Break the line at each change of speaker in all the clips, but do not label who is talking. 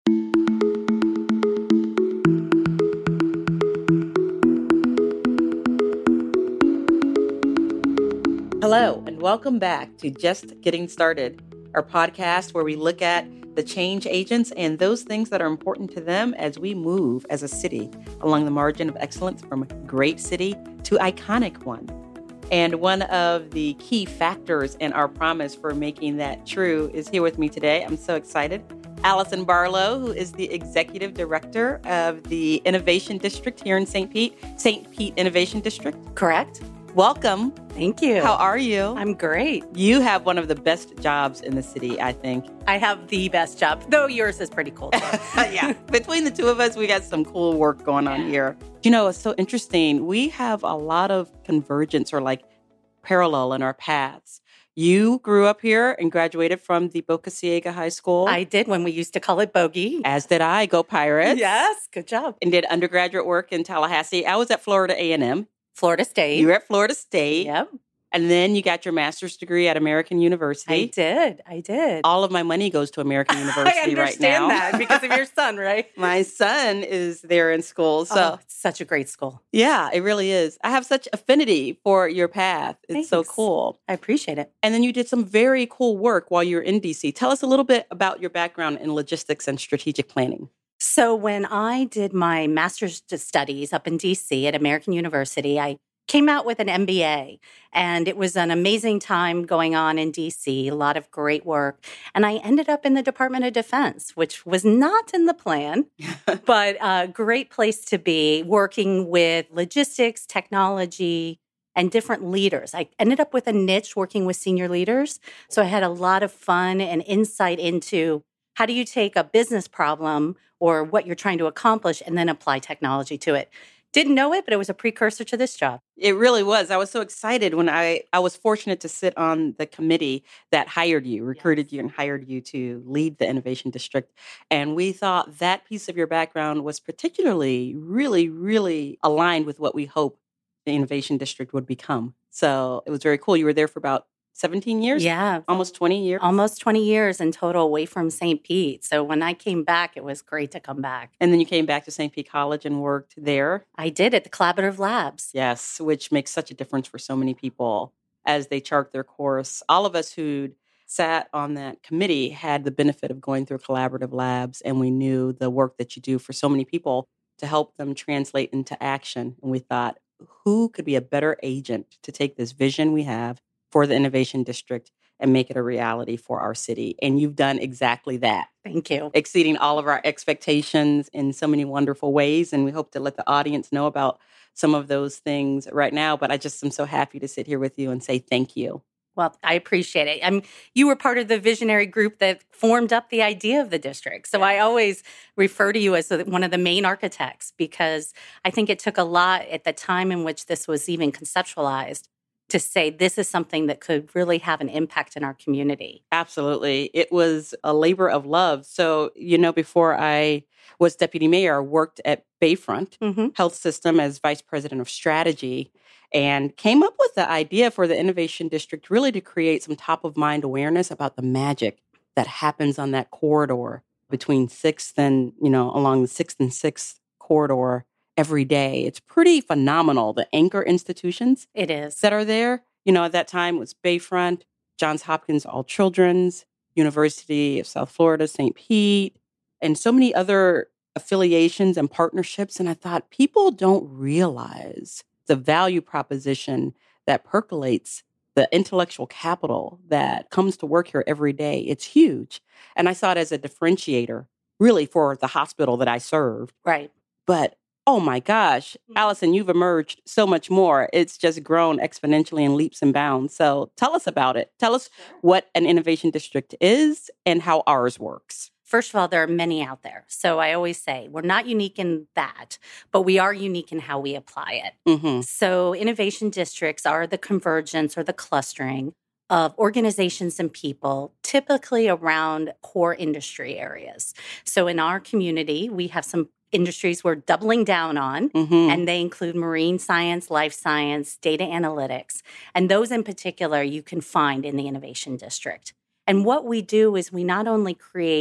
Hello, and welcome back to Just Getting Started, our podcast where we look at the change agents and those things that are important to them as we move as a city along the margin of excellence from great city to iconic one. And one of the key factors in our promise for making that true is here with me today. I'm so excited. Allison Barlow, who is the Executive Director of the Innovation District here in St. Pete Innovation District.
Correct.
Welcome.
Thank you.
How are you?
I'm great.
You have one of the best jobs in the city, I think.
I have the best job, though yours is pretty cool.
Yeah. Between the two of us, we got some cool work going on here. You know, it's so interesting. We have a lot of convergence or like parallel in our paths. You grew up here and graduated from the Boca Ciega High School.
I did when we used to call it Bogey.
As did I. Go Pirates.
Yes, good job.
And did undergraduate work in Tallahassee. I was at Florida A&M.
Florida State.
You were at Florida State.
Yep.
And then you got your master's degree at American University.
I did.
All of my money goes to American University right now.
I understand that because of your son, right?
My son is there in school. So
it's such a great school.
Yeah, it really is. I have such affinity for your path. It's
Thanks.
So cool.
I appreciate it.
And then you did some very cool work while you were in DC. Tell us a little bit about your background in logistics and strategic planning.
So when I did my master's studies up in DC at American University, I came out with an MBA, and it was an amazing time going on in DC, a lot of great work. And I ended up in the Department of Defense, which was not in the plan, but a great place to be, working with logistics, technology, and different leaders. I ended up with a niche working with senior leaders. So I had a lot of fun and insight into how do you take a business problem or what you're trying to accomplish and then apply technology to it. Didn't know it, but it was a precursor to this job.
It really was. I was so excited when I was fortunate to sit on the committee that hired you, recruited you, and hired you to lead the Innovation District. And we thought that piece of your background was particularly, really, really aligned with what we hope the Innovation District would become. So it was very cool. You were there for about 17 years?
Yeah.
Almost 20 years?
Almost 20 years in total away from St. Pete. So when I came back, it was great to come back.
And then you came back to St. Pete College and worked there?
I did at the Collaborative Labs.
Yes, which makes such a difference for so many people as they chart their course. All of us who'd sat on that committee had the benefit of going through Collaborative Labs, and we knew the work that you do for so many people to help them translate into action. And we thought, who could be a better agent to take this vision we have for the Innovation District and make it a reality for our city? And you've done exactly that.
Thank you.
Exceeding all of our expectations in so many wonderful ways. And we hope to let the audience know about some of those things right now. But I just am so happy to sit here with you and say thank you.
Well, I appreciate it. You were part of the visionary group that formed up the idea of the district. So I always refer to you as one of the main architects because I think it took a lot at the time in which this was even conceptualized to say this is something that could really have an impact in our community.
Absolutely. It was a labor of love. So, before I was deputy mayor, I worked at Bayfront Health System as vice president of strategy and came up with the idea for the Innovation District really to create some top of mind awareness about the magic that happens on that corridor between 6th and, along the 6th and 6th corridor every day. It's pretty phenomenal, the anchor institutions
it is
that are there. At that time it was Bayfront, Johns Hopkins All Children's, University of South Florida, St. Pete, and so many other affiliations and partnerships. And I thought people don't realize the value proposition that percolates, the intellectual capital that comes to work here every day. It's huge. And I saw it as a differentiator, really, for the hospital that I served.
Right.
But oh my gosh, Allison, you've emerged so much more. It's just grown exponentially in leaps and bounds. So tell us about it. Tell us what an innovation district is and how ours works.
First of all, there are many out there. So I always say we're not unique in that, but we are unique in how we apply it.
Mm-hmm.
So innovation districts are the convergence or the clustering of organizations and people, typically around core industry areas. So in our community, we have some industries we're doubling down on, and they include marine science, life science, data analytics. And those in particular you can find in the Innovation District. And what we do is we not only create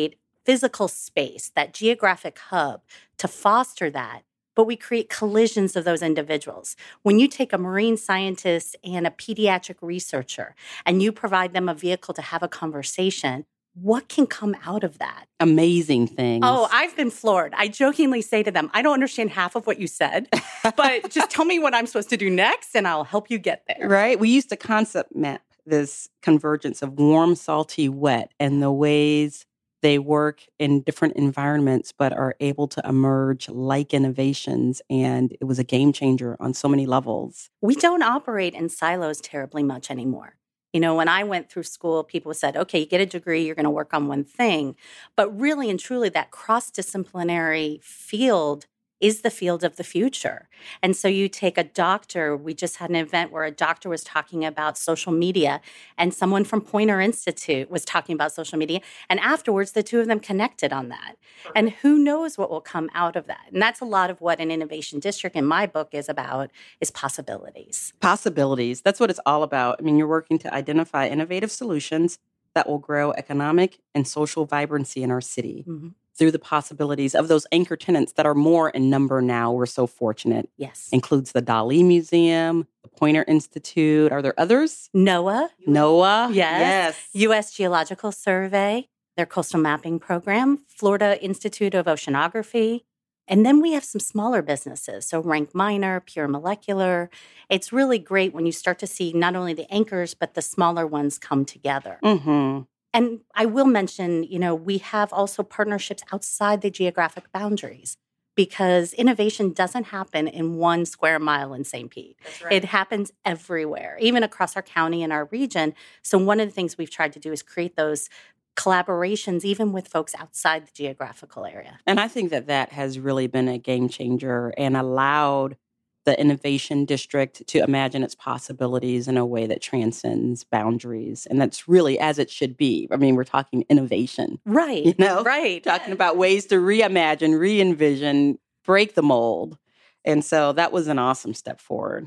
physical space, that geographic hub to foster that, but we create collisions of those individuals. When you take a marine scientist and a pediatric researcher and you provide them a vehicle to have a conversation, what can come out of that?
Amazing things.
Oh, I've been floored. I jokingly say to them, I don't understand half of what you said, but just tell me what I'm supposed to do next and I'll help you get there.
Right? We used to concept map this convergence of warm, salty, wet, and the ways they work in different environments, but are able to emerge like innovations. And it was a game changer on so many levels.
We don't operate in silos terribly much anymore. You know, when I went through school, people said, okay, you get a degree, you're going to work on one thing. But really and truly, that cross-disciplinary field is the field of the future. And so you take a doctor, we just had an event where a doctor was talking about social media and someone from Poynter Institute was talking about social media. And afterwards, the two of them connected on that. And who knows what will come out of that? And that's a lot of what an innovation district in my book is about, is possibilities.
Possibilities. That's what it's all about. I mean, you're working to identify innovative solutions that will grow economic and social vibrancy in our city. Mm-hmm. Through the possibilities of those anchor tenants that are more in number now. We're so fortunate.
Yes.
Includes the Dali Museum, the Poynter Institute. Are there others?
NOAA.
Yes.
U.S. Geological Survey, their coastal mapping program, Florida Institute of Oceanography. And then we have some smaller businesses. So Rank Minor, Pure Molecular. It's really great when you start to see not only the anchors, but the smaller ones come together.
Mm-hmm.
And I will mention, you know, we have also partnerships outside the geographic boundaries because innovation doesn't happen in 1 square mile in St. Pete. That's right. It happens everywhere, even across our county and our region. So one of the things we've tried to do is create those collaborations, even with folks outside the geographical area.
And I think that has really been a game changer and allowed the innovation district to imagine its possibilities in a way that transcends boundaries. And that's really as it should be. I mean, we're talking innovation.
Right.
You know?
Right.
Talking about ways to reimagine, re-envision, break the mold. And so that was an awesome step forward.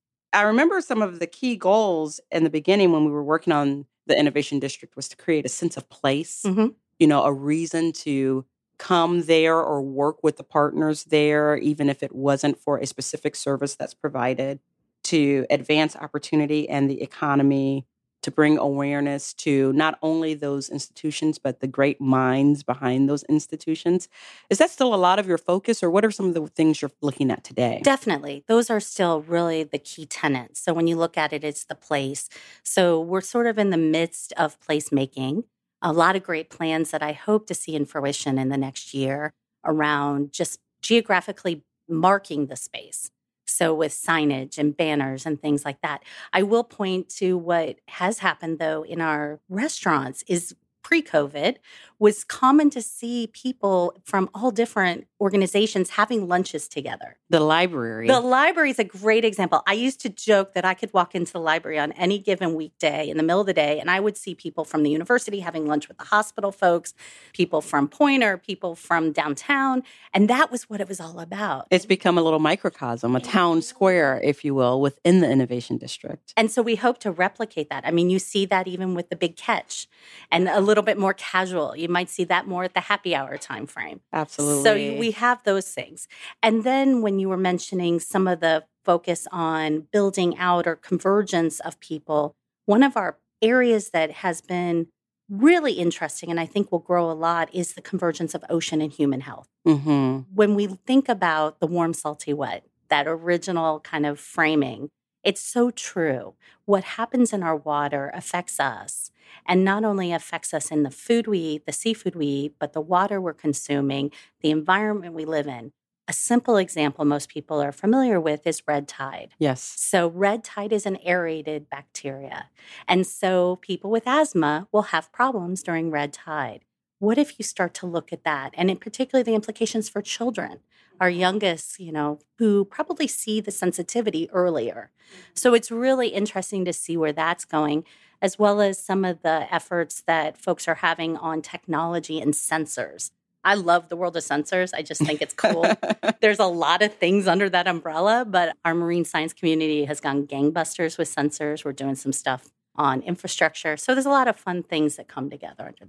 I remember some of the key goals in the beginning when we were working on the innovation district was to create a sense of place, you know, a reason to come there or work with the partners there, even if it wasn't for a specific service that's provided, to advance opportunity and the economy, to bring awareness to not only those institutions, but the great minds behind those institutions. Is that still a lot of your focus, or what are some of the things you're looking at today?
Definitely. Those are still really the key tenets. So when you look at it, it's the place. So we're sort of in the midst of placemaking. A lot of great plans that I hope to see in fruition in the next year around just geographically marking the space. So with signage and banners and things like that. I will point to what has happened, though, in our restaurants is pre-COVID was common to see people from all different organizations having lunches together.
The library.
The library is a great example. I used to joke that I could walk into the library on any given weekday in the middle of the day, and I would see people from the university having lunch with the hospital folks, people from Poynter, people from downtown, and that was what it was all about.
It's become a little microcosm, a town square, if you will, within the innovation district.
And so we hope to replicate that. I mean, you see that even with the Big Catch and a little bit more casual. You might see that more at the happy hour time frame.
Absolutely.
So we have those things. And then when you were mentioning some of the focus on building out or convergence of people, one of our areas that has been really interesting and I think will grow a lot is the convergence of ocean and human health. Mm-hmm. When we think about the warm, salty, wet, that original kind of framing, it's so true. What happens in our water affects us, and not only affects us in the food we eat, the seafood we eat, but the water we're consuming, the environment we live in. A simple example most people are familiar with is red tide.
Yes.
So red tide is an aerated bacteria. And so people with asthma will have problems during red tide. What if you start to look at that? And in particular, the implications for children, our youngest, you know, who probably see the sensitivity earlier. So it's really interesting to see where that's going, as well as some of the efforts that folks are having on technology and sensors. I love the world of sensors. I just think it's cool. There's a lot of things under that umbrella, but our marine science community has gone gangbusters with sensors. We're doing some stuff on infrastructure. So there's a lot of fun things that come together under that.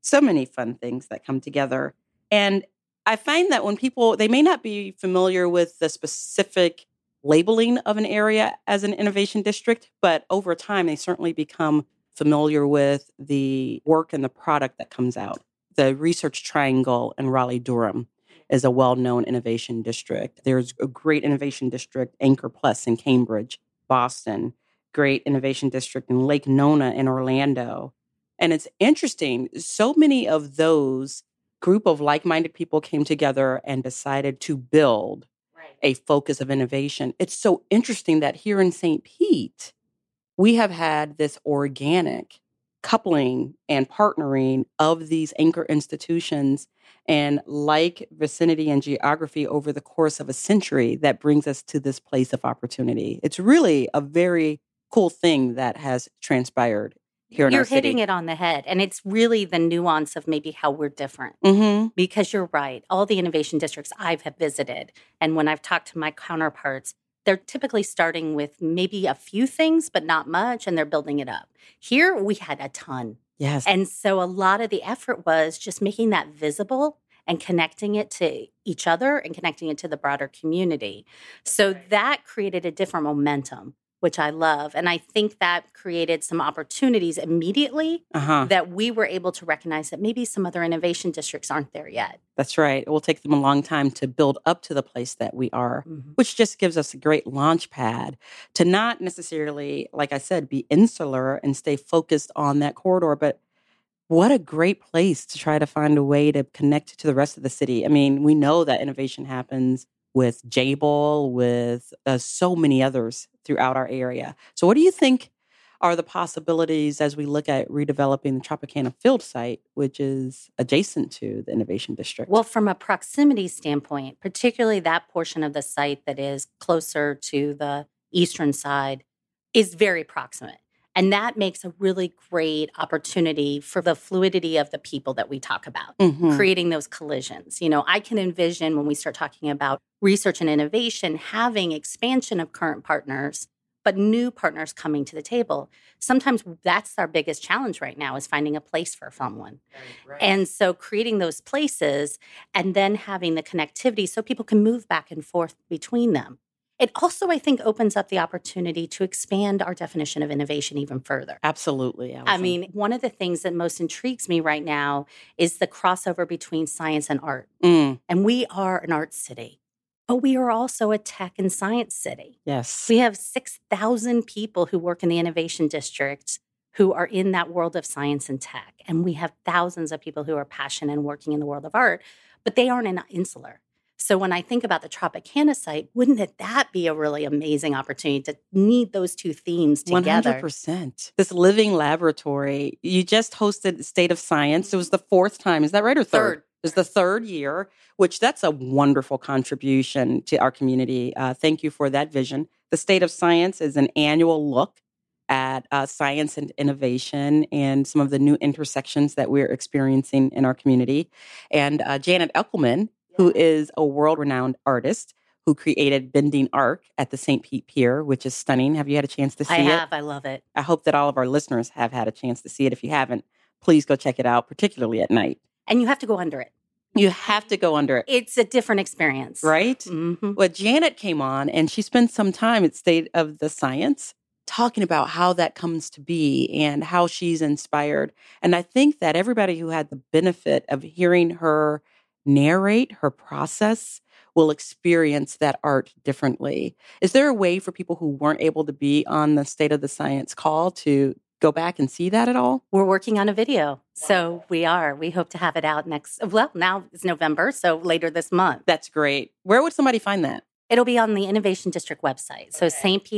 So many fun things that come together. And I find that when people, they may not be familiar with the specific labeling of an area as an innovation district, but over time, they certainly become familiar with the work and the product that comes out. The Research Triangle in Raleigh-Durham is a well-known innovation district. There's a great innovation district, Anchor Plus in Cambridge, Boston, great innovation district in Lake Nona in Orlando. And it's interesting, so many of those group of like-minded people came together and decided to build a focus of innovation. It's so interesting that here in St. Pete, we have had this organic coupling and partnering of these anchor institutions and like vicinity and geography over the course of a century that brings us to this place of opportunity. It's really a very cool thing that has transpired here in our city.
You're hitting it on the head. And it's really the nuance of maybe how we're different. Because you're right. All the innovation districts have visited, and when I've talked to my counterparts, they're typically starting with maybe a few things, but not much, and they're building it up. Here, we had a ton.
Yes.
And so a lot of the effort was just making that visible and connecting it to each other and connecting it to the broader community. So that created a different momentum, which I love. And I think that created some opportunities immediately that we were able to recognize that maybe some other innovation districts aren't there yet.
That's right. It will take them a long time to build up to the place that we are, which just gives us a great launch pad to not necessarily, like I said, be insular and stay focused on that corridor, but what a great place to try to find a way to connect to the rest of the city. I mean, we know that innovation happens with Jabil, with so many others throughout our area. So what do you think are the possibilities as we look at redeveloping the Tropicana Field site, which is adjacent to the Innovation District?
Well, from a proximity standpoint, particularly that portion of the site that is closer to the eastern side is very proximate. And that makes a really great opportunity for the fluidity of the people that we talk about, creating those collisions. You know, I can envision when we start talking about research and innovation, having expansion of current partners, but new partners coming to the table. Sometimes that's our biggest challenge right now is finding a place for someone. Right. And so creating those places and then having the connectivity so people can move back and forth between them. It also, I think, opens up the opportunity to expand our definition of innovation even further.
Absolutely, Allison.
I mean, one of the things that most intrigues me right now is the crossover between science and art. And we are an art city, but we are also a tech and science city.
Yes.
We have 6,000 people who work in the innovation district who are in that world of science and tech. And we have thousands of people who are passionate and working in the world of art, but they aren't insular. So when I think about the Tropicana site, wouldn't that be a really amazing opportunity to need those two themes together?
100%. This living laboratory, you just hosted State of Science. It was the fourth time. Is that right? Or third? It was the third year, which that's a wonderful contribution to our community. Thank you for that vision. The State of Science is an annual look at science and innovation and some of the new intersections that we're experiencing in our community. And Janet Eckelman, who is a world-renowned artist who created Bending Arc at the St. Pete Pier, which is stunning. Have you had a chance to see it?
I have. I love it.
I hope that all of our listeners have had a chance to see it. If you haven't, please go check it out, particularly at night.
And you have to go under it.
You have to go under it.
It's a different experience.
Right? Well, Janet came on and she spent some time at State of the Science talking about how that comes to be and how she's inspired. And I think that everybody who had the benefit of hearing her narrate her process will experience that art differently. Is there a way for people who weren't able to be on the State of the Science call to go back and see that at all?
We're working on a video. So we hope to have it out now it's November, so later this month.
That's great. Where would somebody find that?
It'll be on the Innovation District website. So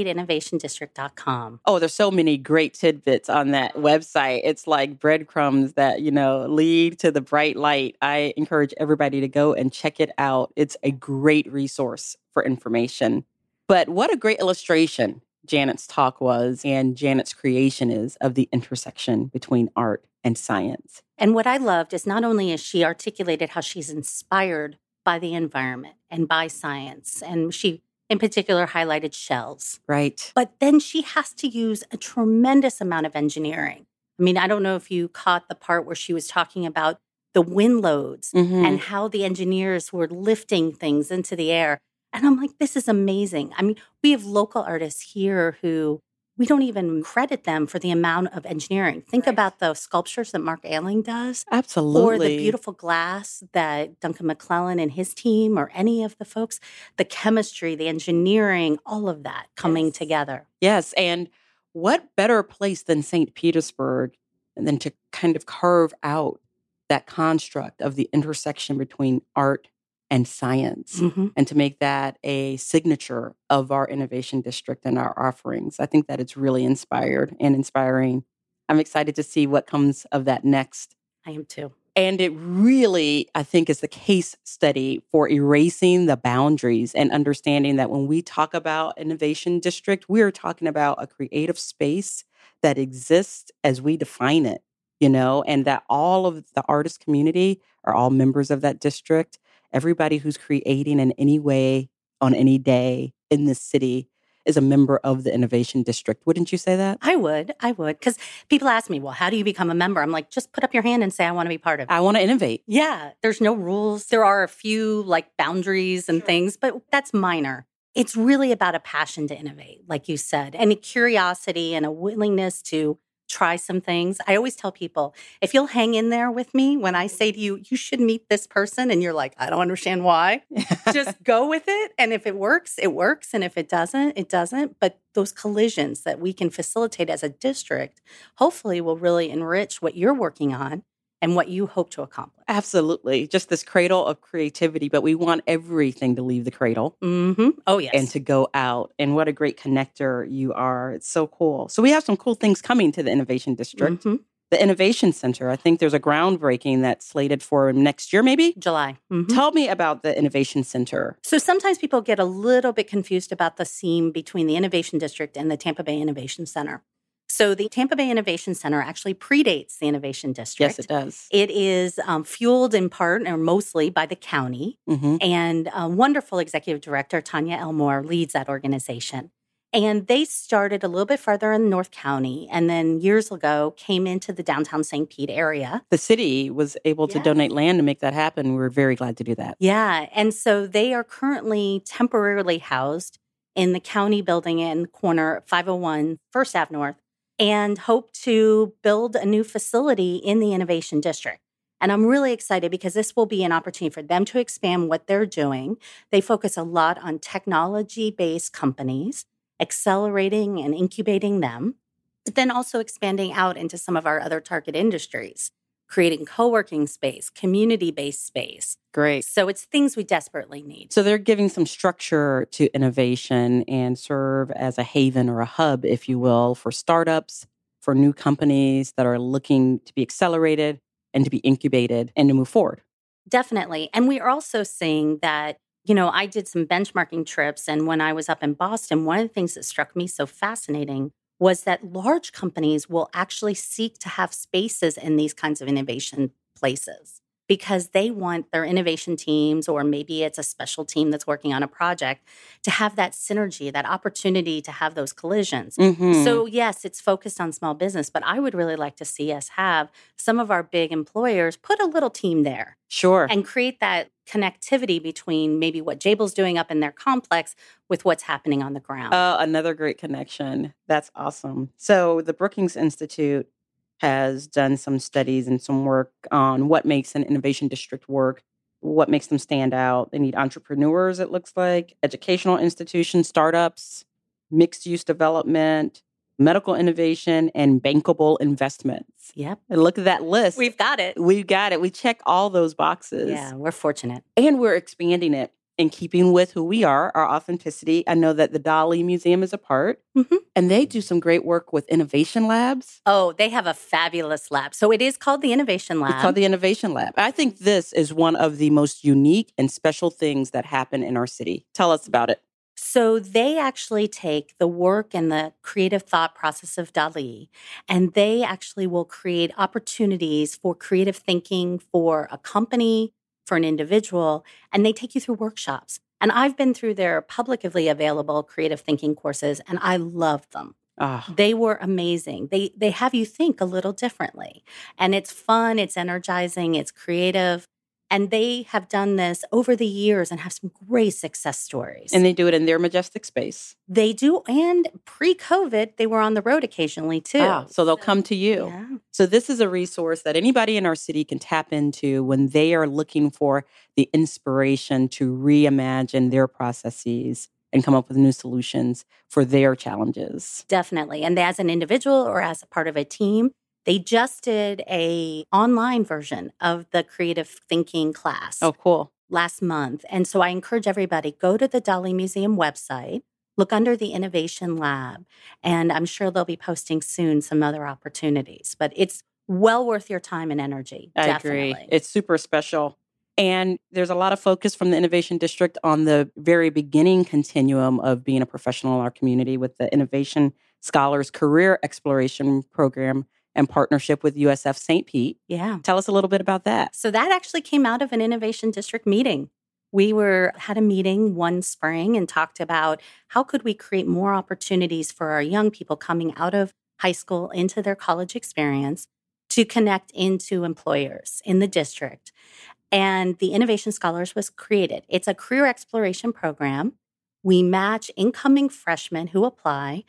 stpeteinnovationdistrict.com.
Oh, there's so many great tidbits on that website. It's like breadcrumbs that, lead to the bright light. I encourage everybody to go and check it out. It's a great resource for information. But what a great illustration Janet's talk was and Janet's creation is of the intersection between art and science.
And what I loved is not only has she articulated how she's inspired by the environment and by science. And she, in particular, highlighted shells.
Right.
But then she has to use a tremendous amount of engineering. I mean, I don't know if you caught the part where she was talking about the wind loads and how the engineers were lifting things into the air. And I'm like, this is amazing. I mean, we have local artists here who we don't even credit them for the amount of engineering. Think about the sculptures that Mark Ailing does.
Absolutely.
Or the beautiful glass that Duncan McClellan and his team or any of the folks, the chemistry, the engineering, all of that coming together.
Yes. And what better place than St. Petersburg than to kind of carve out that construct of the intersection between art and science and to make that a signature of our innovation district and our offerings. I think that it's really inspired and inspiring. I'm excited to see what comes of that next.
I am too.
And it really, I think, is the case study for erasing the boundaries and understanding that when we talk about innovation district, we're talking about a creative space that exists as we define it, and that all of the artist community are all members of that district. Everybody who's creating in any way on any day in this city is a member of the innovation district. Wouldn't you say that?
I would. Because people ask me, well, how do you become a member? I'm like, just put up your hand and say, I want to be part of it.
I want to innovate.
Yeah. There's no rules. There are a few boundaries and things, but that's minor. It's really about a passion to innovate, like you said, and a curiosity and a willingness to try some things. I always tell people, if you'll hang in there with me when I say to you, you should meet this person, and you're like, I don't understand why, just go with it. And if it works, it works. And if it doesn't, it doesn't. But those collisions that we can facilitate as a district, hopefully will really enrich what you're working on and what you hope to accomplish.
Absolutely. Just this cradle of creativity, but we want everything to leave the cradle.
Oh, yes.
And to go out. And what a great connector you are. It's so cool. So we have some cool things coming to the Innovation District. The Innovation Center, I think there's a groundbreaking that's slated for next year, maybe?
July.
Tell me about the Innovation Center.
So sometimes people get a little bit confused about the seam between the Innovation District and the Tampa Bay Innovation Center. So the Tampa Bay Innovation Center actually predates the Innovation District.
Yes, it does.
It is fueled in part or mostly by the county. And wonderful executive director, Tanya Elmore, leads that organization. And they started a little bit farther in North County and then years ago came into the downtown St. Pete area.
The city was able to donate land to make that happen. We were very glad to do that.
Yeah. And so they are currently temporarily housed in the county building in corner 501 First Ave North, and hope to build a new facility in the Innovation District. And I'm really excited because this will be an opportunity for them to expand what they're doing. They focus a lot on technology-based companies, accelerating and incubating them, but then also expanding out into some of our other target industries, creating co-working space, community-based space.
Great.
So it's things we desperately need.
So they're giving some structure to innovation and serve as a haven or a hub, if you will, for startups, for new companies that are looking to be accelerated and to be incubated and to move forward.
Definitely. And we are also seeing that, I did some benchmarking trips. And when I was up in Boston, one of the things that struck me so fascinating was that large companies will actually seek to have spaces in these kinds of innovation places because they want their innovation teams, or maybe it's a special team that's working on a project, to have that synergy, that opportunity to have those collisions. So yes, it's focused on small business, but I would really like to see us have some of our big employers put a little team there.
Sure.
And create that connectivity between maybe what Jabil's doing up in their complex with what's happening on the ground.
Another great connection. That's awesome. So the Brookings Institute has done some studies and some work on what makes an innovation district work, what makes them stand out. They need entrepreneurs, it looks like, educational institutions, startups, mixed-use development, medical innovation, and bankable investments.
Yep.
And look at that list.
We've got it.
We've got it. We check all those boxes.
Yeah, we're fortunate.
And we're expanding it in keeping with who we are, our authenticity. I know that the Dali Museum is a part, and they do some great work with innovation labs.
Oh, they have a fabulous lab. So it is called the Innovation Lab.
It's called the Innovation Lab. I think this is one of the most unique and special things that happen in our city. Tell us about it.
So they actually take the work and the creative thought process of Dali, and they actually will create opportunities for creative thinking for a company, for an individual, and they take you through workshops. And I've been through their publicly available creative thinking courses, and I love them.
Ah,
They were amazing. They have you think a little differently. And it's fun, it's energizing, it's creative. And they have done this over the years and have some great success stories.
and they do it in their majestic space.
They do. And pre-COVID, they were on the road occasionally too.
Ah, so they'll come to you.
Yeah.
So this is a resource that anybody in our city can tap into when they are looking for the inspiration to reimagine their processes and come up with new solutions for their challenges.
Definitely. And as an individual or as a part of a team, they just did a online version of the creative thinking class
Oh, cool.
last month. And so I encourage everybody, go to the Dali Museum website, look under the Innovation Lab, and I'm sure they'll be posting soon some other opportunities. But it's well worth your time and energy.
I
Definitely.
agree. It's super special. And there's a lot of focus from the Innovation District on the very beginning continuum of being a professional in our community with the Innovation Scholars Career Exploration Program and partnership with USF St. Pete.
Yeah.
Tell us a little bit about that.
So that actually came out of an Innovation District meeting. We had a meeting one spring and talked about how could we create more opportunities for our young people coming out of high school into their college experience to connect into employers in the district. And the Innovation Scholars was created. It's a career exploration program. We match incoming freshmen who apply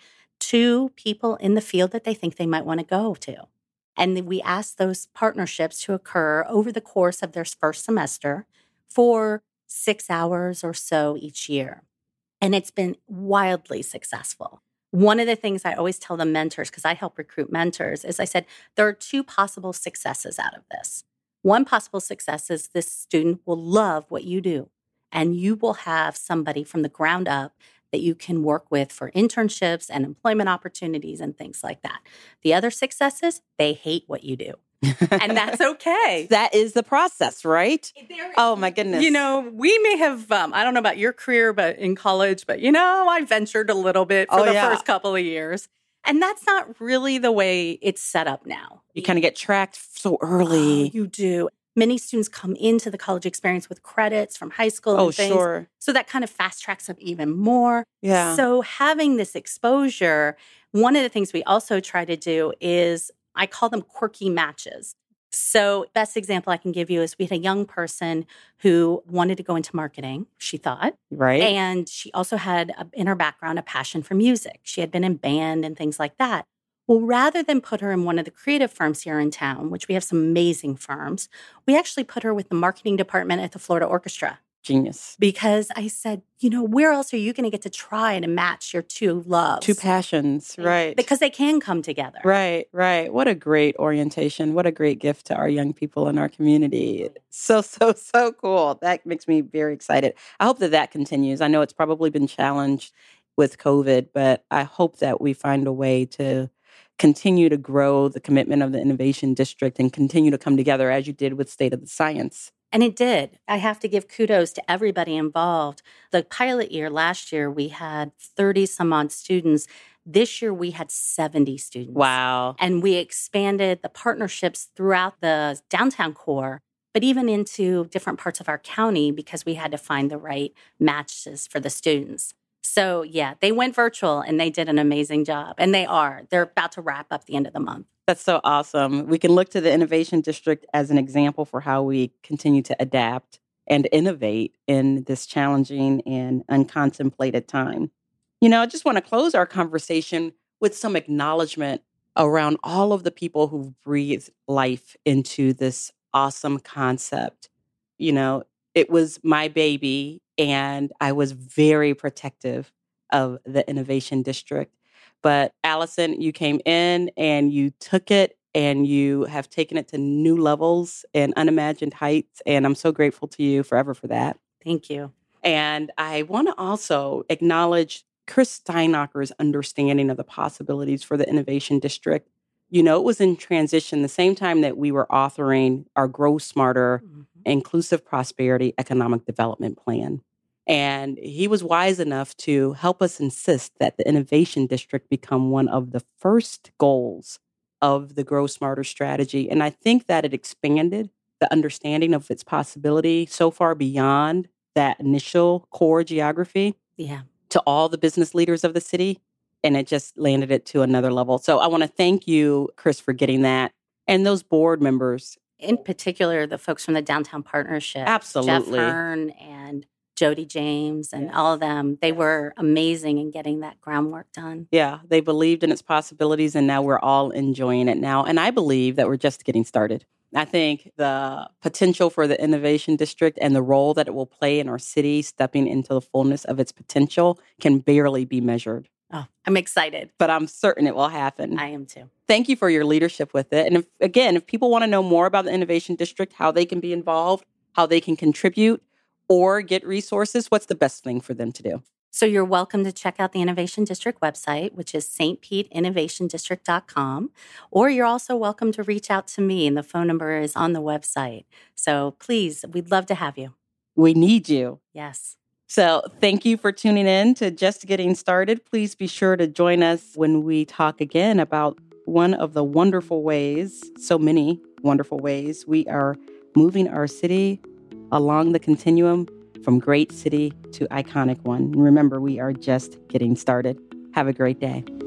to people in the field that they think they might want to go to. And we ask those partnerships to occur over the course of their first semester for 6 hours or so each year. And it's been wildly successful. One of the things I always tell the mentors, because I help recruit mentors, is I said, there are 2 possible successes out of this. One possible success is this student will love what you do, and you will have somebody from the ground up that you can work with for internships and employment opportunities and things like that. The other success is they hate what you do. And that's okay.
That is the process, right? Oh, my goodness.
You know, we may have, I don't know about your career, but in college, but I ventured a little bit for the first couple of years. And that's not really the way it's set up now.
You kind of get tracked so early.
Oh, you do. Many students come into the college experience with credits from high school and things.
Sure.
So that kind of fast tracks up even more.
Yeah.
So having this exposure, one of the things we also try to do is, I call them quirky matches. So best example I can give you is we had a young person who wanted to go into marketing, she thought.
Right.
And she also had in her background a passion for music. She had been in band and things like that. Well, rather than put her in one of the creative firms here in town, which we have some amazing firms, we actually put her with the marketing department at the Florida Orchestra.
Genius.
Because I said, where else are you going to get to try to match your 2 loves?
2 passions, right.
Because they can come together.
Right. What a great orientation. What a great gift to our young people in our community. So cool. That makes me very excited. I hope that continues. I know it's probably been challenged with COVID, but I hope that we find a way to continue to grow the commitment of the Innovation District and continue to come together as you did with State of the Science.
And it did. I have to give kudos to everybody involved. The pilot year last year, we had 30 some odd students. This year, we had 70 students.
Wow.
And we expanded the partnerships throughout the downtown core, but even into different parts of our county because we had to find the right matches for the students. So, yeah, they went virtual and they did an amazing job. And they're about to wrap up the end of the month.
That's so awesome. We can look to the Innovation District as an example for how we continue to adapt and innovate in this challenging and uncontemplated time. I just want to close our conversation with some acknowledgement around all of the people who've breathed life into this awesome concept. It was my baby, and I was very protective of the Innovation District. But Allison, you came in and you took it and you have taken it to new levels and unimagined heights. And I'm so grateful to you forever for that.
Thank you.
And I want to also acknowledge Chris Steinacker's understanding of the possibilities for the Innovation District. It was in transition the same time that we were authoring our Grow Smarter, Inclusive Prosperity Economic Development Plan. And he was wise enough to help us insist that the Innovation District become one of the first goals of the Grow Smarter strategy. And I think that it expanded the understanding of its possibility so far beyond that initial core geography
to
all the business leaders of the city. and it just landed it to another level. So I want to thank you, Chris, for getting that. And those board members.
In particular, the folks from the Downtown Partnership.
Absolutely.
Jeff Hearn and Jody James and all of them. They were amazing in getting that groundwork done.
Yeah, they believed in its possibilities, and now we're all enjoying it now. And I believe that we're just getting started. I think the potential for the Innovation District and the role that it will play in our city stepping into the fullness of its potential can barely be measured.
Oh, I'm excited.
But I'm certain it will happen.
I am too.
Thank you for your leadership with it. And if people want to know more about the Innovation District, how they can be involved, how they can contribute or get resources, what's the best thing for them to do?
So you're welcome to check out the Innovation District website, which is stpeteinnovationdistrict.com. Or you're also welcome to reach out to me, and the phone number is on the website. So please, we'd love to have you.
We need you.
Yes.
So thank you for tuning in to Just Getting Started. Please be sure to join us when we talk again about one of the wonderful ways, so many wonderful ways, we are moving our city along the continuum from great city to iconic one. And remember, we are just getting started. Have a great day.